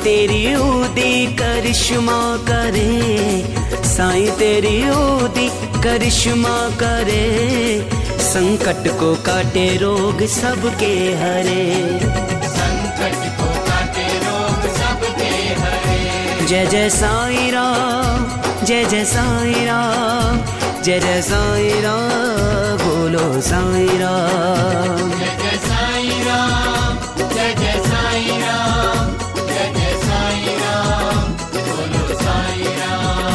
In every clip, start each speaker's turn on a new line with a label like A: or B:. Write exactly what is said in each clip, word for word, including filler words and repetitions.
A: तेरी ऊदी करिश्मा करे, साईं तेरी ऊदी करिश्मा करे, संकट को काटे रोग सबके हरे,
B: संकट को काटे रोग सबके हरे।
A: जय जय साईं राम, जय जय साईं राम, जय जय साईं राम, बोलो साईं राम।
B: जय जय साईं राम, जय जय साईं राम, जय जय साईं राम, बोलो साईं राम।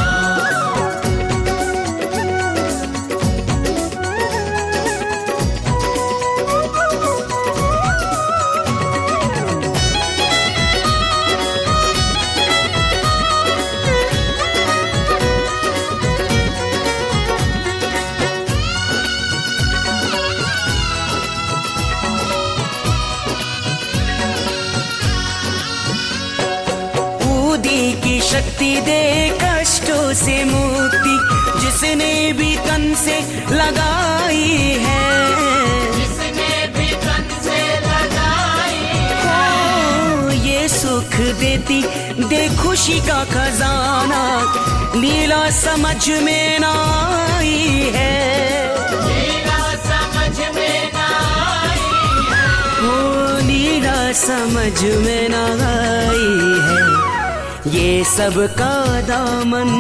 A: की शक्ति दे कष्टों से मुक्ति, जिसने भी तन से लगाई है,
B: जिसने भी तन से लगाई है।
A: ये सुख देती दे खुशी का खजाना, लीला समझ में ना आई है,
B: लीला समझ में ना आई है।
A: ओ लीला समझ में ना आई है। ये सब का दामन,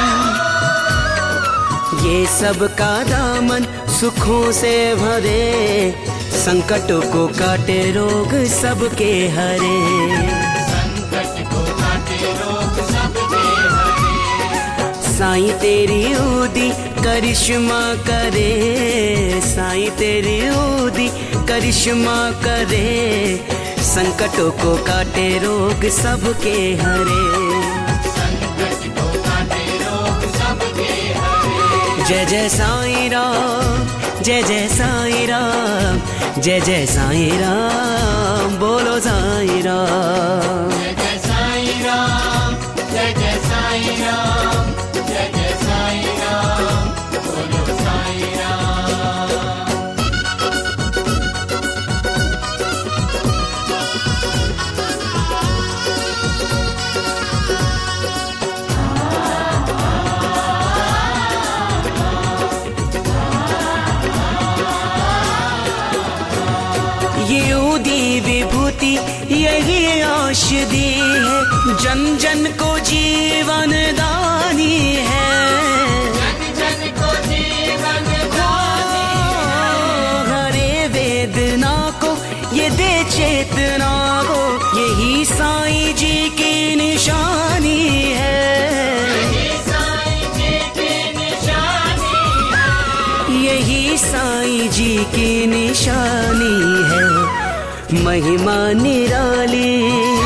A: ये सब का दामन सुखों से भरे, संकटों को काटे रोग सबके हरे,
B: संकट को काटे रोग सबके हरे।
A: साईं तेरी ऊदी करिश्मा करे, साईं तेरी ऊदी करिश्मा करे, संकटों को काटे रोग सबके हरे,
B: संकट को काटे रोग सबके हरे।
A: जय जय साईं राम, जय जय साईं राम, जय जय साईं राम, बोलो साईं राम।
B: जय जय साईं राम, जय जय साईं राम, जय जय साईं राम, बोलो साईं राम।
A: ये ऊदी विभूति यही औषधि है, जन जन को जीवन दानी है,
B: जन जन को जीवन दानी है।
A: हरे वेदना को ये दे चेतना को, यही साईं जी की निशानी है,
B: यही साईं जी की निशानी है,
A: यही साईं जी की निशानी है। महिमा निराली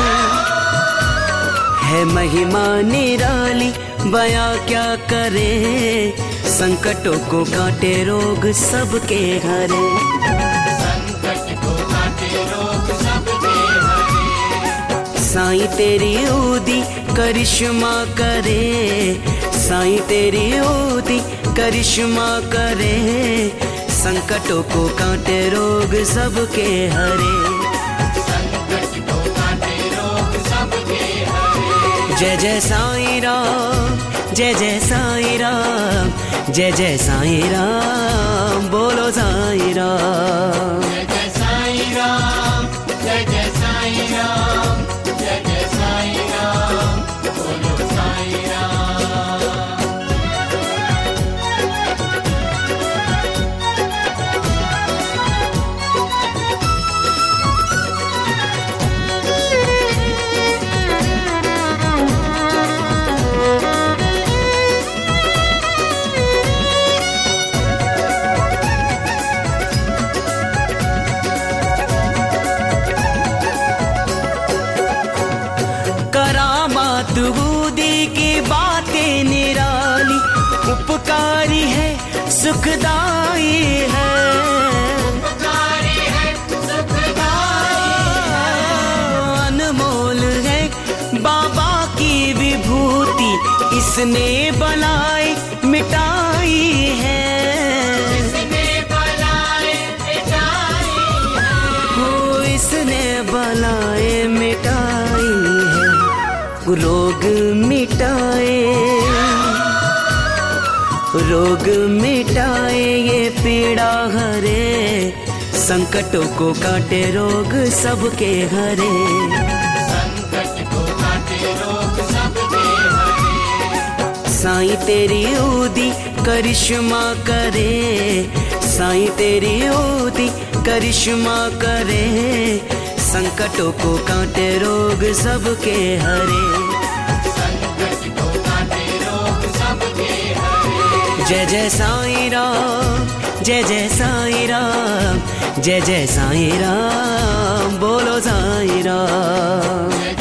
A: है, महिमा निराली, बयां क्या करे, संकटों को काटे रोग सबके हरे,
B: संकट को काटे रोग सबके हरे।
A: साईं तेरी ऊदी करिश्मा करे, साईं तेरी ऊदी करिश्मा करे, संकटों को काटे रोग सबके हरे,
B: संकट को काटे रोग सबके हरे।
A: जय जय साईं राम, जय जय साईं राम, जय जय साईं राम, बोलो साईं राम।
B: जय जय साईं राम, जय जय साईं राम, जय जय साईं राम, बोलो साईं राम।
A: ऊदी की बातें निराली, उपकारी है सुखदाई है,
B: उपकारी है सुखदाई है।
A: अनमोल है बाबा की विभूति, इसने बलाएं मिटाई है,
B: इसने बलाएं मिटाई है,
A: हो इसने बलाएं मिटाई है। रोग मिटाए, रोग मिटाए ये पीड़ा हरे, संकटों को काटे रोग सबके हरे।
B: संकट को काटे रोग सबके हरे।
A: साईं तेरी उदी करिश्मा करे, साईं तेरी उदी करिश्मा करे, संकटों को काटे रोग सबके हरे।
B: संकट को काटे रोग सबके हरे।
A: जय जय साईं राम, जय जय साईं राम, जय जय साईं राम, बोलो साईं राम।